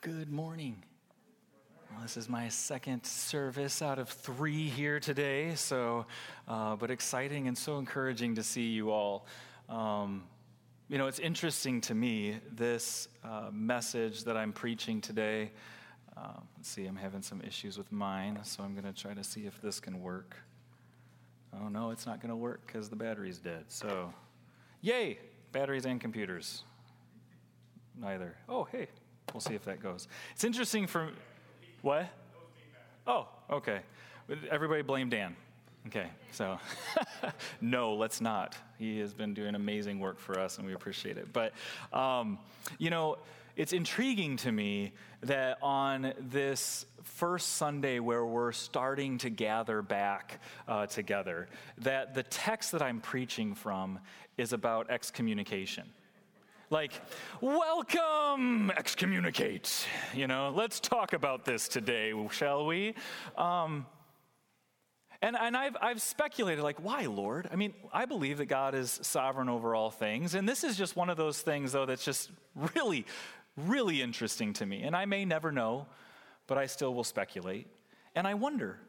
Good morning. Well, this is my second service out of 3 here today, but exciting and so encouraging to see you all. It's interesting to me, this message that I'm preaching today. Let's see, I'm having some issues with mine, so I'm going to try to see if this can work. Oh, no, it's not going to work because the battery's dead. So, yay, batteries and computers. Neither. Oh, hey. We'll see if that goes. It's interesting for... What? Oh, okay. Everybody blame Dan. Okay, so... No, let's not. He has been doing amazing work for us, and we appreciate it. But, it's intriguing to me that on this first Sunday where we're starting to gather back together, that the text that I'm preaching from is about excommunication. Like, welcome, excommunicate. Let's talk about this today, shall we? And I've speculated, like, why, Lord? I mean, I believe that God is sovereign over all things, and this is just one of those things, though, that's just really, really interesting to me. And I may never know, but I still will speculate. And I wonder,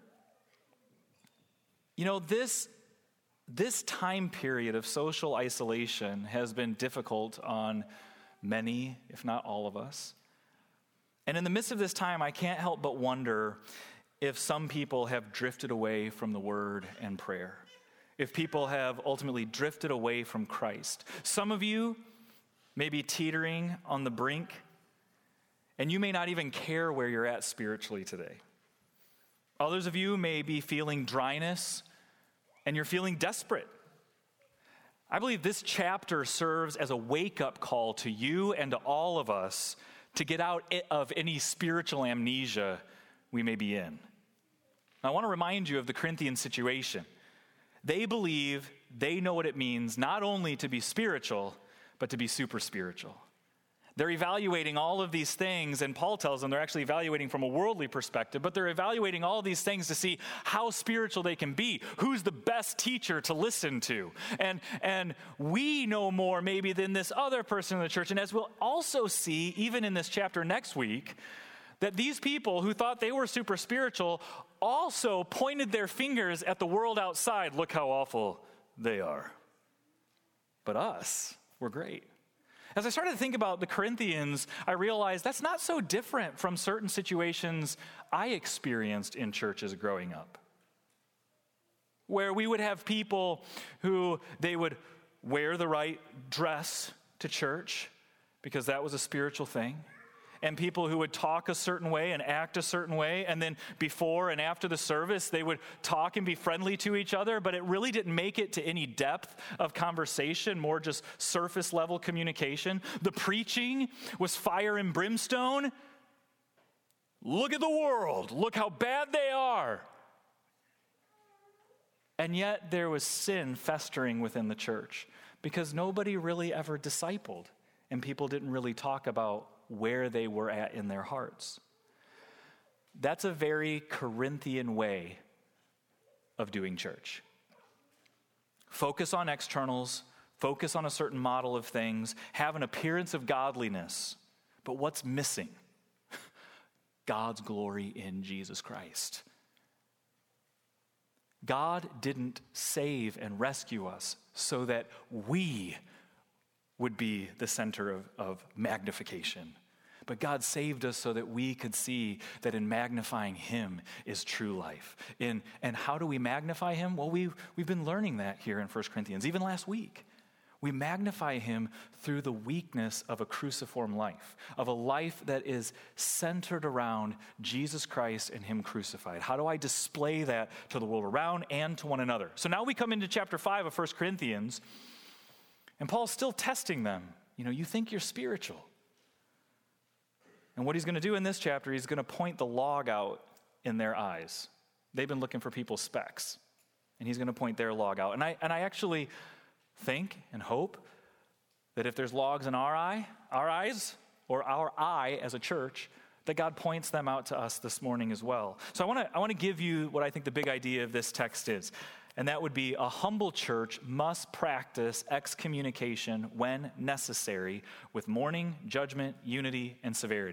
this time period of social isolation has been difficult on many, if not all of us. And in the midst of this time, I can't help but wonder if some people have drifted away from the word and prayer, if people have ultimately drifted away from Christ. Some of you may be teetering on the brink, and you may not even care where you're at spiritually today. Others of you may be feeling dryness, and you're feeling desperate. I believe this chapter serves as a wake-up call to you and to all of us to get out of any spiritual amnesia we may be in. I want to remind you of the Corinthian situation. They believe they know what it means not only to be spiritual, but to be super spiritual. They're evaluating all of these things, and Paul tells them they're actually evaluating from a worldly perspective, but they're evaluating all of these things to see how spiritual they can be, who's the best teacher to listen to. And we know more maybe than this other person in the church. And as we'll also see, even in this chapter next week, that these people who thought they were super spiritual also pointed their fingers at the world outside. Look how awful they are. But us, we're great. As I started to think about the Corinthians, I realized that's not so different from certain situations I experienced in churches growing up, where we would have people who they would wear the right dress to church because that was a spiritual thing, and people who would talk a certain way and act a certain way, and then before and after the service, they would talk and be friendly to each other, but it really didn't make it to any depth of conversation, more just surface level communication. The preaching was fire and brimstone. Look at the world. Look how bad they are. And yet there was sin festering within the church because nobody really ever discipled, and people didn't really talk about where they were at in their hearts. That's a very Corinthian way of doing church. Focus on externals, focus on a certain model of things, have an appearance of godliness, but what's missing? God's glory in Jesus Christ. God didn't save and rescue us so that we would be the center of magnification. But God saved us so that we could see that in magnifying Him is true life. And how do we magnify Him? Well, we've been learning that here in 1 Corinthians, even last week. We magnify Him through the weakness of a cruciform life, of a life that is centered around Jesus Christ and Him crucified. How do I display that to the world around and to one another? So now we come into chapter 5 of 1 Corinthians, and Paul's still testing them. You think you're spiritual. And what he's going to do in this chapter, he's going to point the log out in their eyes. They've been looking for people's specks, and he's going to point their log out. And I actually think and hope that if there's logs in our eyes, or our eye as a church, that God points them out to us this morning as well. So I want to give you what I think the big idea of this text is. And that would be a humble church must practice excommunication when necessary with mourning, judgment, unity, and severity.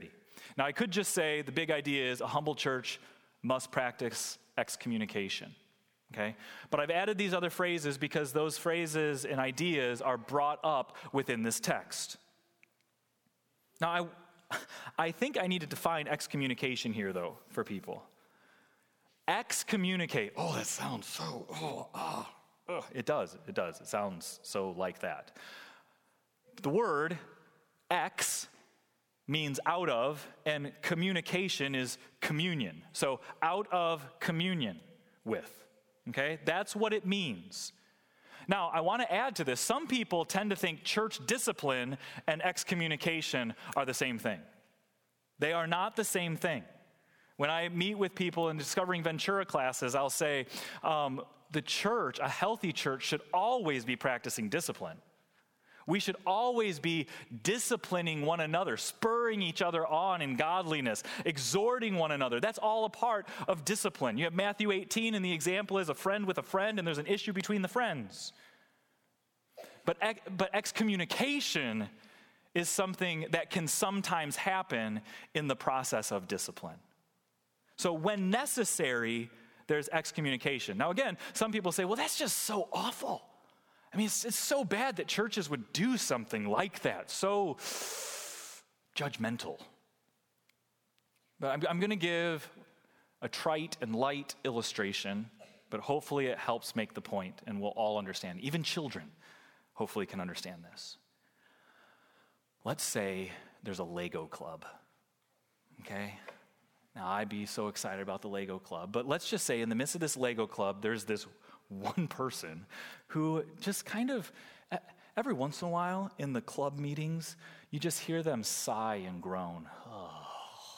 Now, I could just say the big idea is a humble church must practice excommunication, okay? But I've added these other phrases because those phrases and ideas are brought up within this text. Now, I think I need to define excommunication here, though, for people. Excommunicate. Oh, that sounds so, It does. It sounds so like that. The word ex means out of, and communication is communion. So out of communion with, okay? That's what it means. Now, I want to add to this. Some people tend to think church discipline and excommunication are the same thing. They are not the same thing. When I meet with people in Discovering Ventura classes, I'll say the church, a healthy church, should always be practicing discipline. We should always be disciplining one another, spurring each other on in godliness, exhorting one another. That's all a part of discipline. You have Matthew 18, and the example is a friend with a friend, and there's an issue between the friends. But excommunication is something that can sometimes happen in the process of discipline. So when necessary, there's excommunication. Now again, some people say, well, that's just so awful. I mean, it's so bad that churches would do something like that, so judgmental. But I'm going to give a trite and light illustration, but hopefully it helps make the point, and we'll all understand. Even children hopefully can understand this. Let's say there's a Lego club, okay? Now, I'd be so excited about the Lego club, but let's just say in the midst of this Lego club, there's this one person who just kind of, every once in a while in the club meetings, you just hear them sigh and groan. Oh.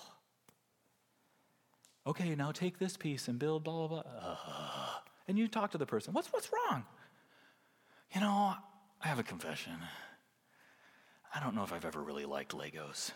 Okay, now take this piece and build blah, blah, blah. And you talk to the person, what's wrong? You know, I have a confession. I don't know if I've ever really liked Legos.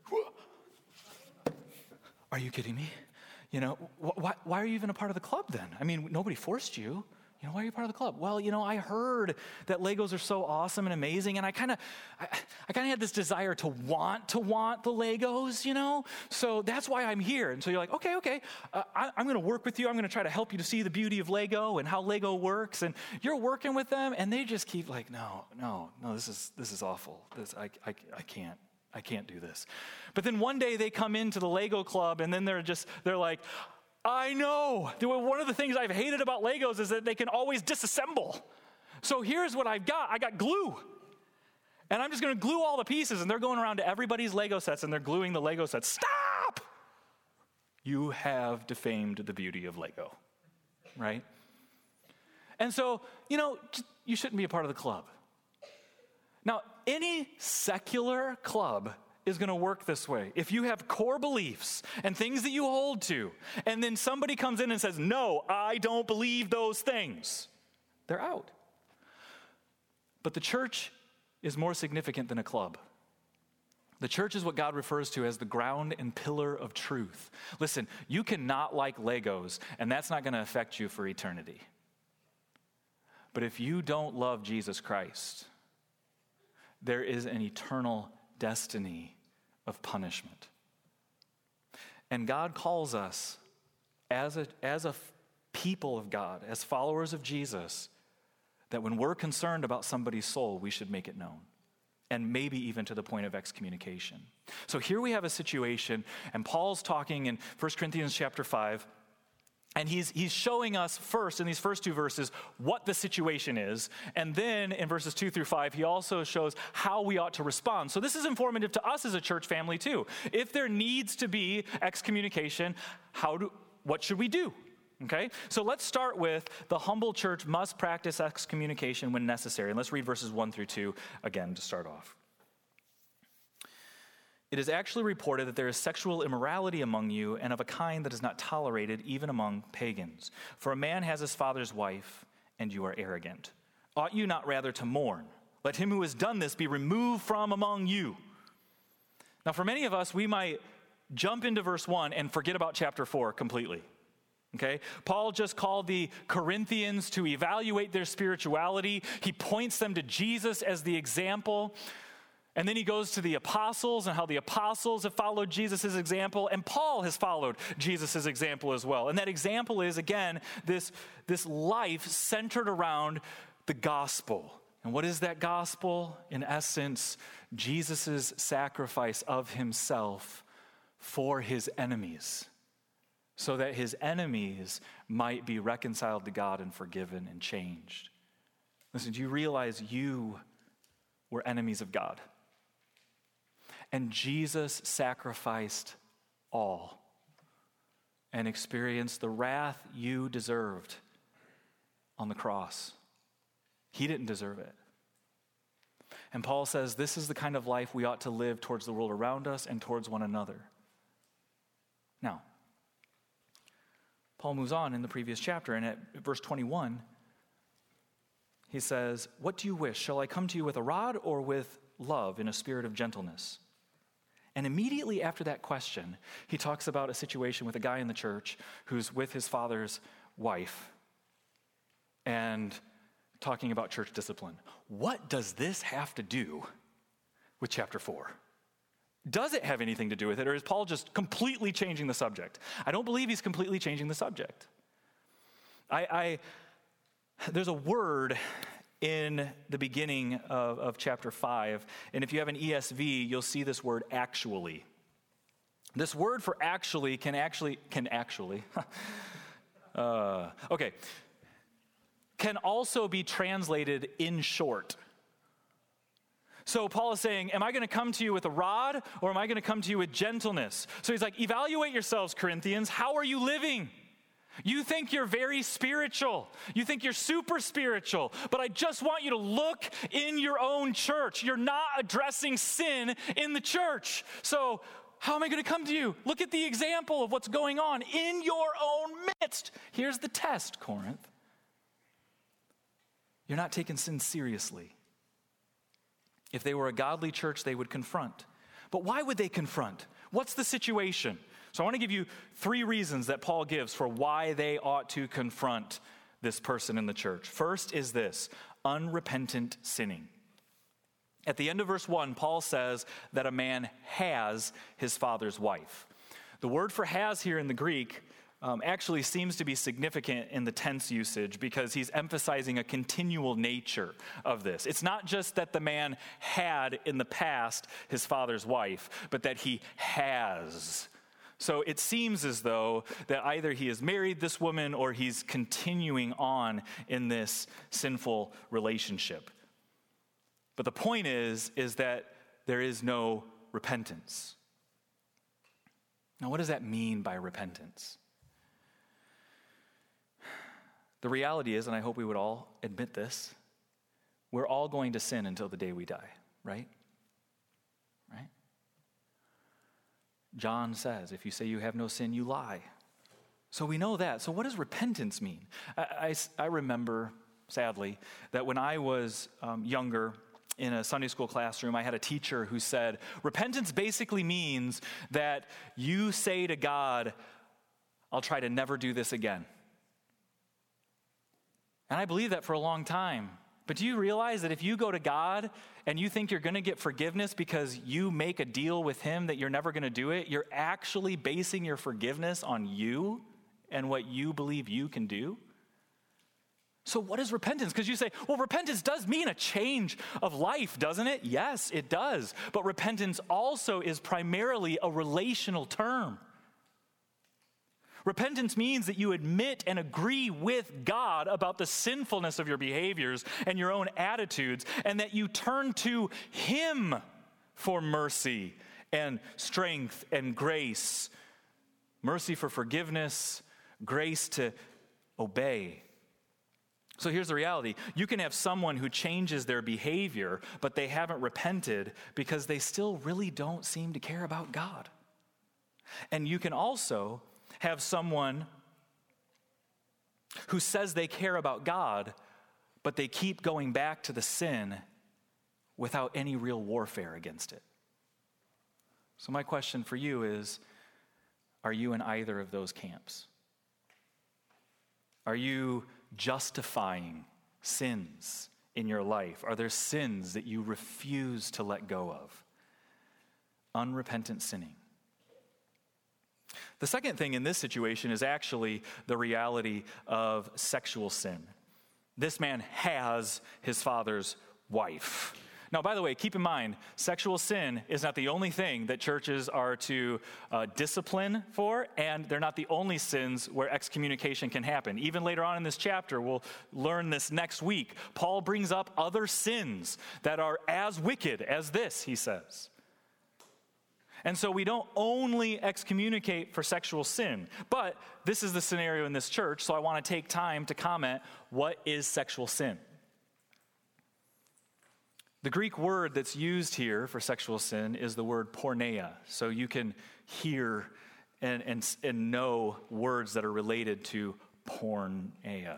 Are you kidding me? You know, why are you even a part of the club then? I mean, nobody forced you. You know, why are you part of the club? Well, you know, I heard that Legos are so awesome and amazing, and I kind of had this desire to want the Legos, you know? So that's why I'm here. And so you're like, okay, I'm going to work with you. I'm going to try to help you to see the beauty of Lego and how Lego works. And you're working with them, and they just keep like, no, this is awful. I can't do this. But then one day they come into the Lego club, and then they're like, I know. One of the things I've hated about Legos is that they can always disassemble. So here's what I've got. I got glue. And I'm just going to glue all the pieces. And they're going around to everybody's Lego sets, and they're gluing the Lego sets. Stop! You have defamed the beauty of Lego, right? And so, you know, you shouldn't be a part of the club. Now, any secular club is going to work this way. If you have core beliefs and things that you hold to, and then somebody comes in and says, no, I don't believe those things, they're out. But the church is more significant than a club. The church is what God refers to as the ground and pillar of truth. Listen, you cannot like Legos, and that's not going to affect you for eternity. But if you don't love Jesus Christ, there is an eternal destiny of punishment. And God calls us as a people of God, as followers of Jesus, that when we're concerned about somebody's soul, we should make it known. And maybe even to the point of excommunication. So here we have a situation, and Paul's talking in 1 Corinthians chapter 5, and he's showing us first, in these first two verses, what the situation is. And then in verses 2 through 5, he also shows how we ought to respond. So this is informative to us as a church family too. If there needs to be excommunication, what should we do? Okay? So let's start with the humble church must practice excommunication when necessary. And let's read verses 1 through 2 again to start off. It is actually reported that there is sexual immorality among you, and of a kind that is not tolerated even among pagans. For a man has his father's wife, and you are arrogant. Ought you not rather to mourn? Let him who has done this be removed from among you. Now, for many of us, we might jump into verse 1 and forget about chapter 4 completely. Okay? Paul just called the Corinthians to evaluate their spirituality. He points them to Jesus as the example. And then he goes to the apostles and how the apostles have followed Jesus' example, and Paul has followed Jesus' example as well. And that example is, again, this life centered around the gospel. And what is that gospel? In essence, Jesus' sacrifice of himself for his enemies, so that his enemies might be reconciled to God and forgiven and changed. Listen, do you realize you were enemies of God? And Jesus sacrificed all and experienced the wrath you deserved on the cross. He didn't deserve it. And Paul says this is the kind of life we ought to live towards the world around us and towards one another. Now, Paul moves on in the previous chapter, and at verse 21, he says, "What do you wish? Shall I come to you with a rod or with love in a spirit of gentleness?" And immediately after that question, he talks about a situation with a guy in the church who's with his father's wife and talking about church discipline. What does this have to do with chapter 4? Does it have anything to do with it, or is Paul just completely changing the subject? I don't believe he's completely changing the subject. There's a word in the beginning of chapter 5, and if you have an ESV, you'll see this word actually. This word for actually can also be translated in short. So Paul is saying, am I going to come to you with a rod, or am I going to come to you with gentleness? So he's like, evaluate yourselves, Corinthians. How are you living? You think you're very spiritual. You think you're super spiritual. But I just want you to look in your own church. You're not addressing sin in the church. So how am I going to come to you? Look at the example of what's going on in your own midst. Here's the test, Corinth. You're not taking sin seriously. If they were a godly church, they would confront. But why would they confront? What's the situation? So I want to give you 3 reasons that Paul gives for why they ought to confront this person in the church. First is this: unrepentant sinning. At the end of verse 1, Paul says that a man has his father's wife. The word for has here in the Greek actually seems to be significant in the tense usage because he's emphasizing a continual nature of this. It's not just that the man had in the past his father's wife, but that he has. So it seems as though that either he has married this woman or he's continuing on in this sinful relationship. But the point is that there is no repentance. Now, what does that mean by repentance? The reality is, and I hope we would all admit this, we're all going to sin until the day we die, right? Right? John says, if you say you have no sin, you lie. So we know that. So what does repentance mean? I remember, sadly, that when I was younger, in a Sunday school classroom, I had a teacher who said, repentance basically means that you say to God, I'll try to never do this again. And I believed that for a long time. But do you realize that if you go to God and you think you're going to get forgiveness because you make a deal with him that you're never going to do it, you're actually basing your forgiveness on you and what you believe you can do? So what is repentance? Because you say, well, repentance does mean a change of life, doesn't it? Yes, it does. But repentance also is primarily a relational term. Repentance means that you admit and agree with God about the sinfulness of your behaviors and your own attitudes, and that you turn to him for mercy and strength and grace. Mercy for forgiveness, grace to obey. So here's the reality. You can have someone who changes their behavior, but they haven't repented because they still really don't seem to care about God. And you can also have someone who says they care about God, but they keep going back to the sin without any real warfare against it. So my question for you is, are you in either of those camps? Are you justifying sins in your life? Are there sins that you refuse to let go of? Unrepentant sinning. The second thing in this situation is actually the reality of sexual sin. This man has his father's wife. Now, by the way, keep in mind, sexual sin is not the only thing that churches are to discipline for, and they're not the only sins where excommunication can happen. Even later on in this chapter, we'll learn this next week, Paul brings up other sins that are as wicked as this, he says. And so we don't only excommunicate for sexual sin, but this is the scenario in this church, so I want to take time to comment, what is sexual sin? The Greek word that's used here for sexual sin is the word porneia. So you can hear and know words that are related to porneia.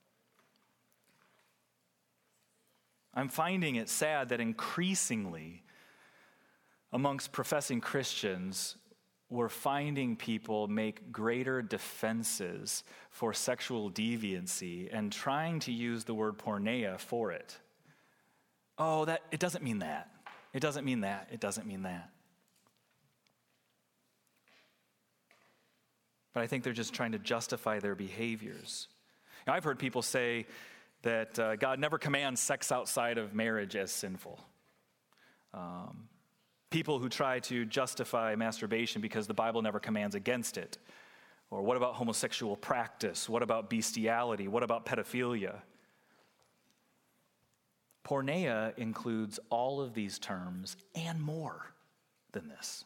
I'm finding it sad that increasingly amongst professing Christians, we're finding people make greater defenses for sexual deviancy and trying to use the word porneia for it. Oh, it doesn't mean that. It doesn't mean that. It doesn't mean that. But I think they're just trying to justify their behaviors. Now, I've heard people say that God never commands sex outside of marriage as sinful. People who try to justify masturbation because the Bible never commands against it. Or what about homosexual practice? What about bestiality? What about pedophilia? Porneia includes all of these terms and more than this.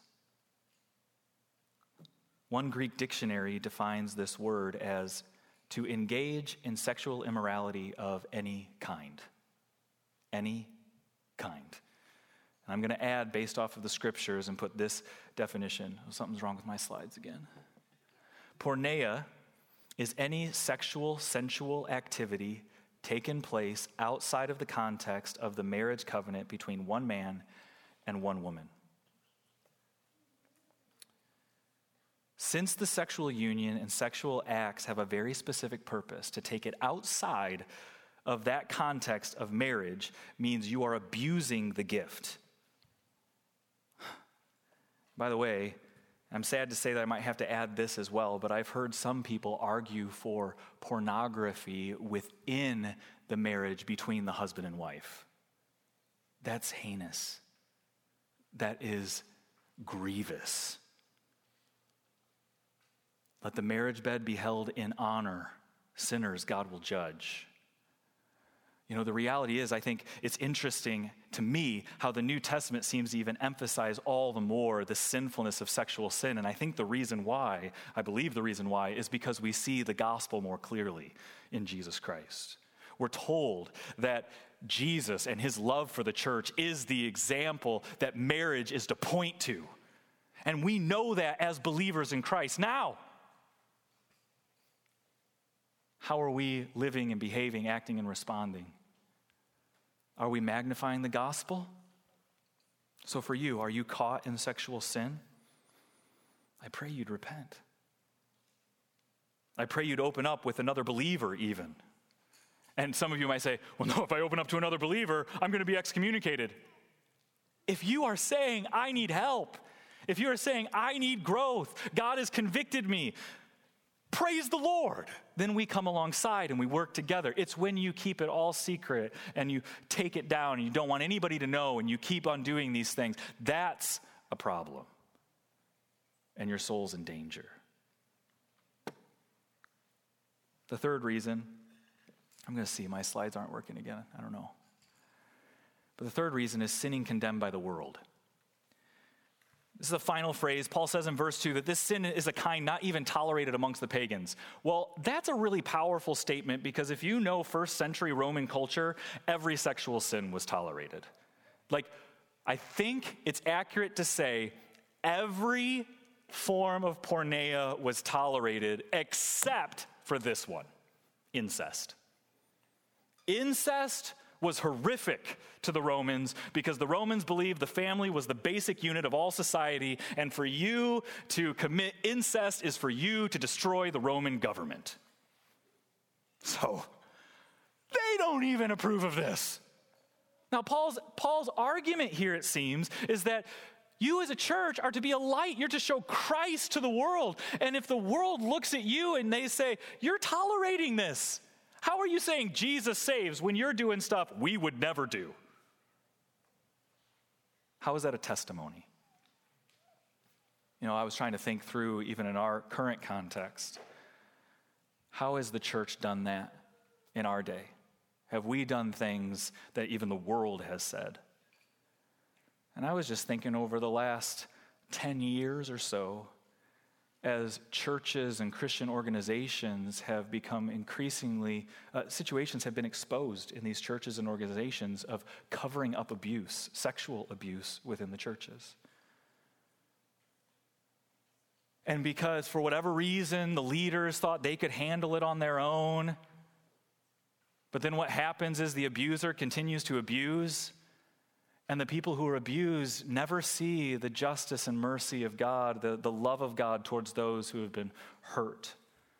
One Greek dictionary defines this word as to engage in sexual immorality of any kind. Any kind. And I'm going to add, based off of the scriptures, and put this definition. Oh, something's wrong with my slides again. Porneia is any sexual, sensual activity taken place outside of the context of the marriage covenant between one man and one woman. Since the sexual union and sexual acts have a very specific purpose, to take it outside of that context of marriage means you are abusing the gift. By the way, I'm sad to say that I might have to add this as well, but I've heard some people argue for pornography within the marriage between the husband and wife. That's heinous. That is grievous. Let the marriage bed be held in honor. Sinners God will judge. You know, the reality is, I think it's interesting to me how the New Testament seems to even emphasize all the more the sinfulness of sexual sin. And I think the reason why, I believe the reason why, is because we see the gospel more clearly in Jesus Christ. We're told that Jesus and his love for the church is the example that marriage is to point to. And we know that as believers in Christ. Now, how are we living and behaving, acting and responding? Are we magnifying the gospel? So for you, are you caught in sexual sin? I pray you'd repent. I pray you'd open up with another believer even. And some of you might say, well, no, if I open up to another believer, I'm going to be excommunicated. If you are saying, I need help, if you are saying, I need growth, God has convicted me, praise the Lord. Then we come alongside and we work together. It's when you keep it all secret and you take it down and you don't want anybody to know and you keep on doing these things. That's a problem. And your soul's in danger. The third reason, I'm going to see, my slides aren't working again. I don't know. But the third reason is sinning condemned by the world. This is the final phrase. Paul says in verse 2 that this sin is a kind not even tolerated amongst the pagans. Well, that's a really powerful statement because if you know first century Roman culture, every sexual sin was tolerated. Like, I think it's accurate to say every form of porneia was tolerated except for this one, incest. Incest was horrific to the Romans because the Romans believed the family was the basic unit of all society, and for you to commit incest is for you to destroy the Roman government. So, They don't even approve of this. Now, Paul's argument here, it seems, is that you as a church are to be a light. You're to show Christ to the world. And if the world looks at you and they say, you're tolerating this, how are you saying Jesus saves when you're doing stuff we would never do? How is that a testimony? I was trying to think through, even in our current context, how has the church done that in our day? Have we done things that even the world has said? And I was just thinking over the last 10 years or so, as churches and Christian organizations have become increasingly, situations have been exposed in these churches and organizations of covering up abuse, sexual abuse within the churches. And because for whatever reason, the leaders thought they could handle it on their own, but then what happens is the abuser continues to abuse, and the people who are abused never see the justice and mercy of God, the love of God towards those who have been hurt.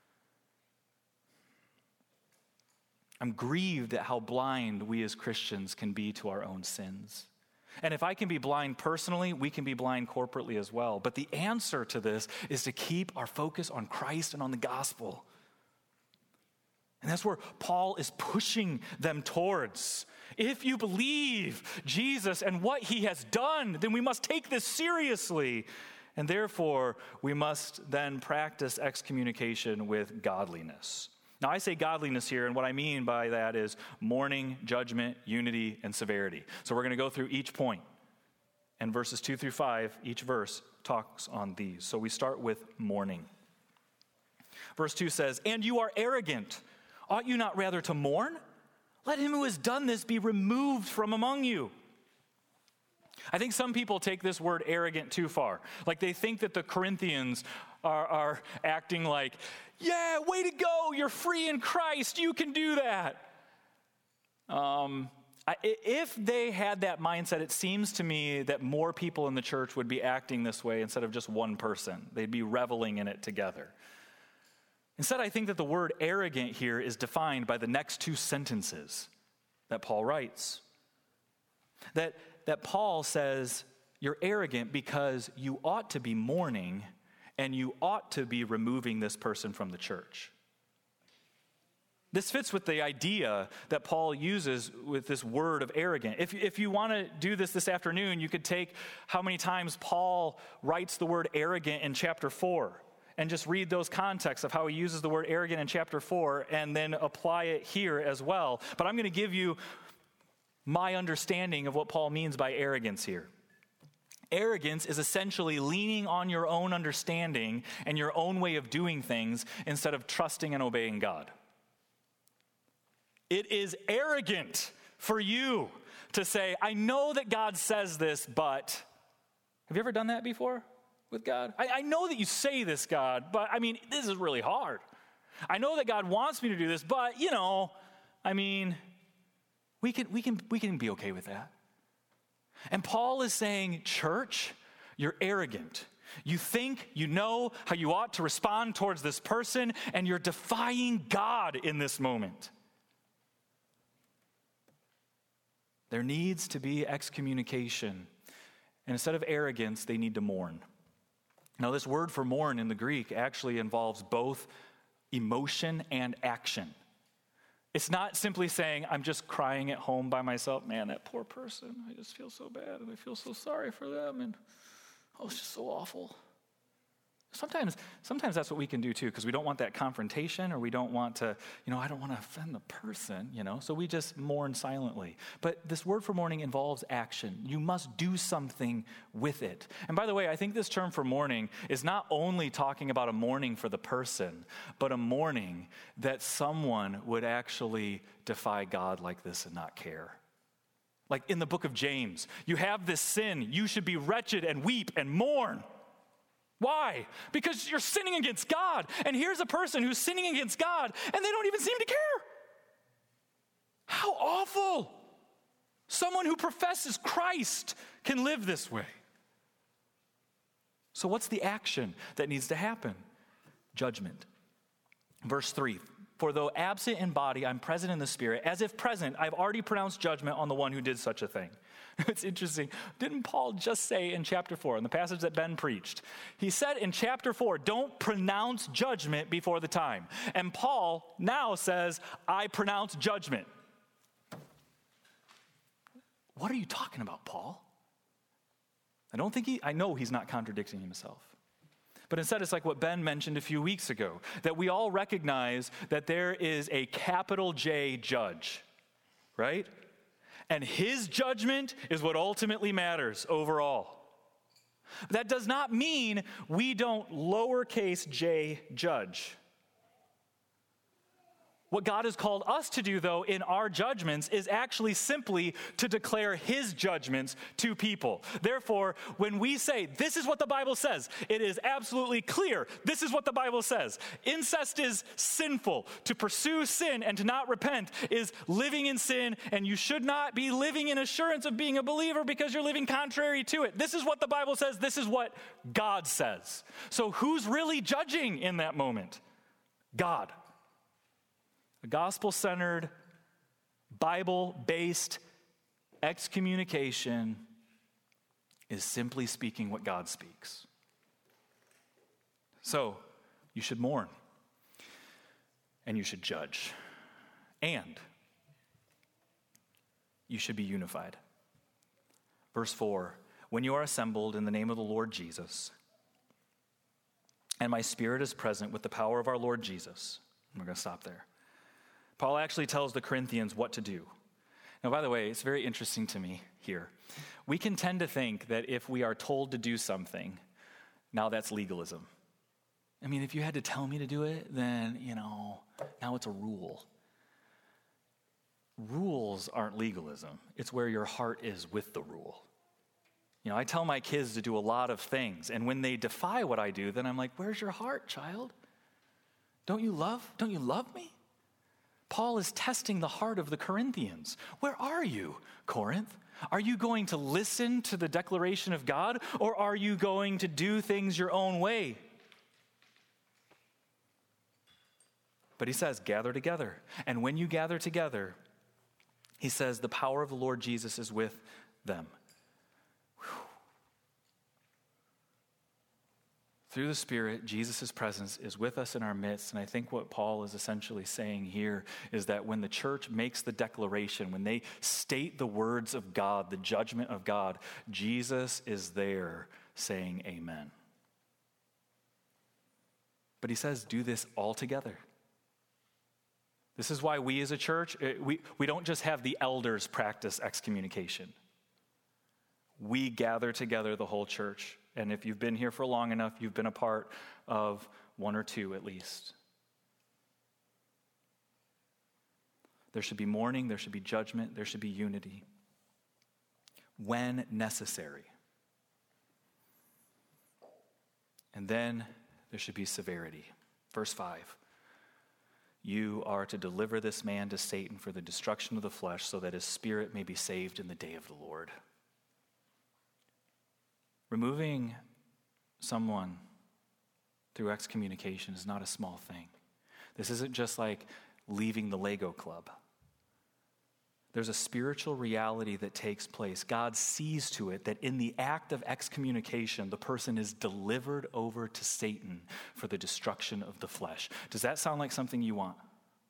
I'm grieved at how blind we as Christians can be to our own sins. And if I can be blind personally, we can be blind corporately as well. But the answer to this is to keep our focus on Christ and on the gospel. And that's where Paul is pushing them towards. If you believe Jesus and what he has done, then we must take this seriously. And therefore, we must then practice excommunication with godliness. Now, I say godliness here, and what I mean by that is mourning, judgment, unity, and severity. So we're going to go through each point. And verses 2 through 5, each verse talks on these. So we start with mourning. Verse 2 says, "And you are arrogant. Ought you not rather to mourn? Let him who has done this be removed from among you." I think some people take this word arrogant too far. Like they think that the Corinthians are acting like, yeah, way to go, you're free in Christ, you can do that. If they had that mindset, it seems to me that more people in the church would be acting this way instead of just one person. They'd be reveling in it together. Instead, I think that the word arrogant here is defined by the next two sentences that Paul writes. That Paul says, you're arrogant because you ought to be mourning and you ought to be removing this person from the church. This fits with the idea that Paul uses with this word of arrogant. If you want to do this afternoon, you could take how many times Paul writes the word arrogant in chapter 4 and just read those contexts of how he uses the word arrogant in chapter 4 and then apply it here as well. But I'm going to give you my understanding of what Paul means by arrogance here. Arrogance is essentially leaning on your own understanding and your own way of doing things instead of trusting and obeying God. It is arrogant for you to say, I know that God says this, but... Have you ever done that before with God? I know that you say this, God, but this is really hard. I know that God wants me to do this, but, we can be okay with that. And Paul is saying, church, you're arrogant. You think you know how you ought to respond towards this person, and you're defying God in this moment. There needs to be excommunication. And instead of arrogance, they need to mourn. Now, this word for mourn in the Greek actually involves both emotion and action. It's not simply saying, I'm just crying at home by myself. Man, that poor person, I just feel so bad, and I feel so sorry for them, and it's just so awful. Sometimes that's what we can do too, because we don't want that confrontation, or we don't want to, I don't want to offend the person, so we just mourn silently. But this word for mourning involves action. You must do something with it. And by the way, I think this term for mourning is not only talking about a mourning for the person, but a mourning that someone would actually defy God like this and not care. Like in the book of James, you have this sin, you should be wretched and weep and mourn. Why? Because you're sinning against God. And here's a person who's sinning against God, and they don't even seem to care. How awful. Someone who professes Christ can live this way. So what's the action that needs to happen? Judgment. Verse 3, For though absent in body, I'm present in the spirit. As if present, I've already pronounced judgment on the one who did such a thing. It's interesting. Didn't Paul just say in chapter 4, in the passage that Ben preached, he said in chapter 4, don't pronounce judgment before the time. And Paul now says, I pronounce judgment. What are you talking about, Paul? I know he's not contradicting himself. But instead, it's like what Ben mentioned a few weeks ago, that we all recognize that there is a capital J judge, right? And his judgment is what ultimately matters overall. That does not mean we don't lowercase j judge. What God has called us to do, though, in our judgments is actually simply to declare his judgments to people. Therefore, when we say, this is what the Bible says, it is absolutely clear. This is what the Bible says. Incest is sinful. To pursue sin and to not repent is living in sin, and you should not be living in assurance of being a believer because you're living contrary to it. This is what the Bible says. This is what God says. So who's really judging in that moment? God. A gospel-centered, Bible-based excommunication is simply speaking what God speaks. So, you should mourn, and you should judge, and you should be unified. Verse 4, when you are assembled in the name of the Lord Jesus, and my spirit is present with the power of our Lord Jesus. We're going to stop there. Paul actually tells the Corinthians what to do. Now, by the way, it's very interesting to me here. We can tend to think that if we are told to do something, now that's legalism. I mean, if you had to tell me to do it, then, now it's a rule. Rules aren't legalism. It's where your heart is with the rule. I tell my kids to do a lot of things, and when they defy what I do, then I'm like, where's your heart, child? Don't you love me? Paul is testing the heart of the Corinthians. Where are you, Corinth? Are you going to listen to the declaration of God, or are you going to do things your own way? But he says, gather together. And when you gather together, he says, the power of the Lord Jesus is with them. Through the Spirit, Jesus' presence is with us in our midst. And I think what Paul is essentially saying here is that when the church makes the declaration, when they state the words of God, the judgment of God, Jesus is there saying amen. But he says, do this all together. This is why we as a church, we don't just have the elders practice excommunication. We gather together the whole church. And if you've been here for long enough, you've been a part of one or two at least. There should be mourning, there should be judgment, there should be unity. When necessary. And then there should be severity. Verse 5. You are to deliver this man to Satan for the destruction of the flesh, so that his spirit may be saved in the day of the Lord. Removing someone through excommunication is not a small thing. This isn't just like leaving the Lego club. There's a spiritual reality that takes place. God sees to it that in the act of excommunication, the person is delivered over to Satan for the destruction of the flesh. Does that sound like something you want?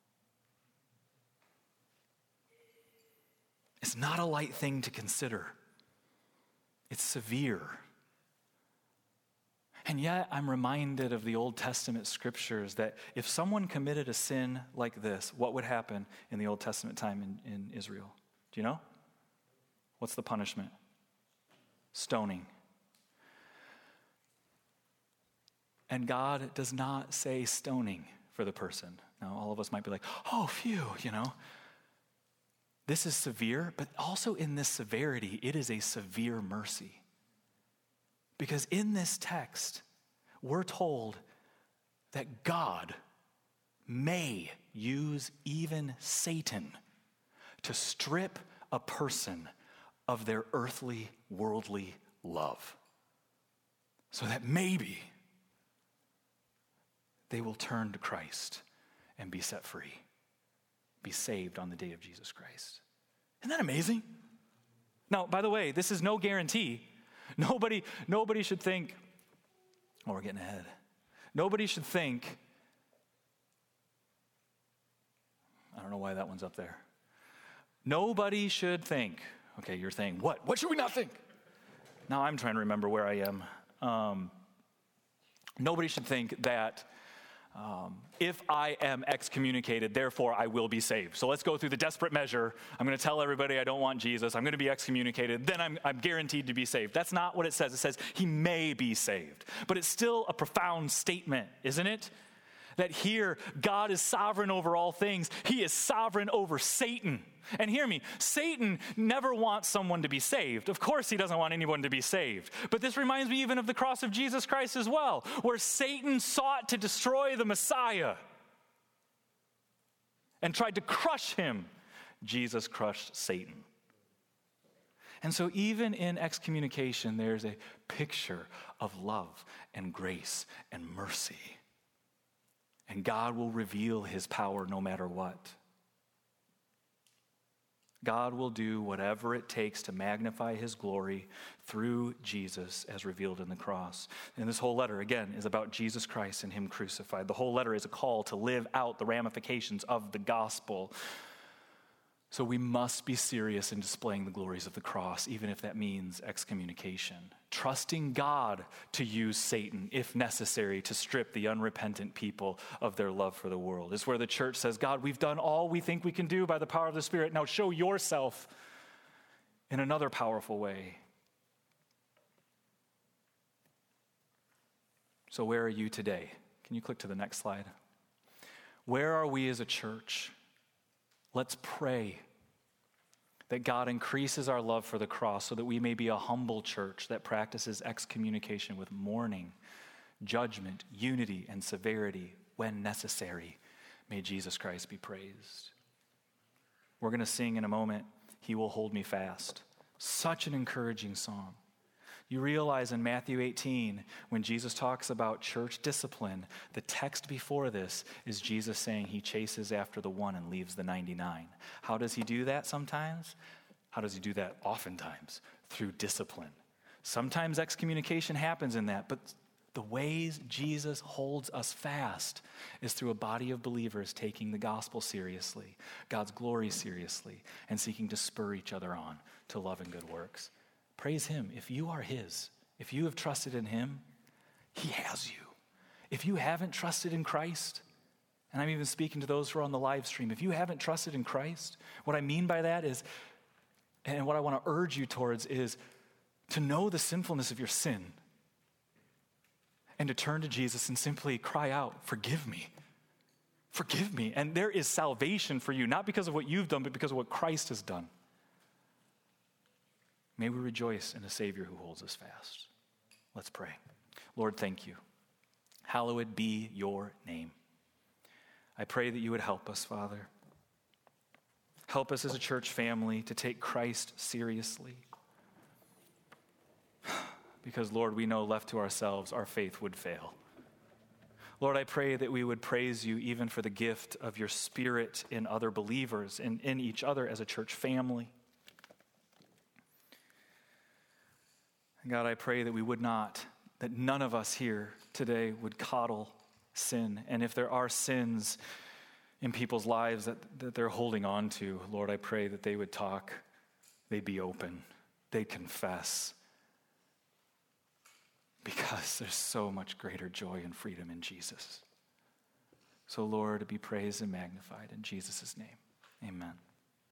It's not a light thing to consider. It's severe. And yet, I'm reminded of the Old Testament scriptures that if someone committed a sin like this, what would happen in the Old Testament time in Israel? Do you know? What's the punishment? Stoning. And God does not say stoning for the person. Now, all of us might be like, oh, phew, This is severe, but also in this severity, it is a severe mercy. Because in this text, we're told that God may use even Satan to strip a person of their earthly, worldly love, so that maybe they will turn to Christ and be set free, be saved on the day of Jesus Christ. Isn't that amazing? Now, by the way, this is no guarantee. Nobody should think, oh, we're getting ahead. Nobody should think, I don't know why that one's up there. Nobody should think, okay, you're saying, what? What should we not think? Now I'm trying to remember where I am. Nobody should think that if I am excommunicated, therefore I will be saved. So let's go through the desperate measure. I'm going to tell everybody I don't want Jesus. I'm going to be excommunicated. Then I'm guaranteed to be saved. That's not what it says. It says he may be saved. But it's still a profound statement, isn't it? That here, God is sovereign over all things. He is sovereign over Satan. And hear me, Satan never wants someone to be saved. Of course he doesn't want anyone to be saved. But this reminds me even of the cross of Jesus Christ as well, where Satan sought to destroy the Messiah and tried to crush him. Jesus crushed Satan. And so even in excommunication, there's a picture of love and grace and mercy. And God will reveal his power no matter what. God will do whatever it takes to magnify his glory through Jesus as revealed in the cross. And this whole letter, again, is about Jesus Christ and him crucified. The whole letter is a call to live out the ramifications of the gospel. So we must be serious in displaying the glories of the cross, even if that means excommunication. Trusting God to use Satan, if necessary, to strip the unrepentant people of their love for the world. Is where the church says, God, we've done all we think we can do by the power of the Spirit. Now show yourself in another powerful way. So where are you today? Can you click to the next slide? Where are we as a church? Let's pray that God increases our love for the cross so that we may be a humble church that practices excommunication with mourning, judgment, unity, and severity when necessary. May Jesus Christ be praised. We're going to sing in a moment, He Will Hold Me Fast. Such an encouraging song. You realize in Matthew 18, when Jesus talks about church discipline, the text before this is Jesus saying he chases after the one and leaves the 99. How does he do that sometimes? How does he do that oftentimes? Through discipline. Sometimes excommunication happens in that, but the ways Jesus holds us fast is through a body of believers taking the gospel seriously, God's glory seriously, and seeking to spur each other on to love and good works. Praise him. If you are his, if you have trusted in him, he has you. If you haven't trusted in Christ, and I'm even speaking to those who are on the live stream, if you haven't trusted in Christ, what I mean by that is, and what I want to urge you towards is to know the sinfulness of your sin and to turn to Jesus and simply cry out, forgive me. Forgive me. And there is salvation for you, not because of what you've done, but because of what Christ has done. May we rejoice in a Savior who holds us fast. Let's pray. Lord, thank you. Hallowed be your name. I pray that you would help us, Father. Help us as a church family to take Christ seriously. Because, Lord, we know left to ourselves, our faith would fail. Lord, I pray that we would praise you even for the gift of your Spirit in other believers and in each other as a church family. God, I pray that we would not, that none of us here today would coddle sin. And if there are sins in people's lives that they're holding on to, Lord, I pray that they would talk, they'd be open, they'd confess. Because there's so much greater joy and freedom in Jesus. So, Lord, be praised and magnified in Jesus' name. Amen.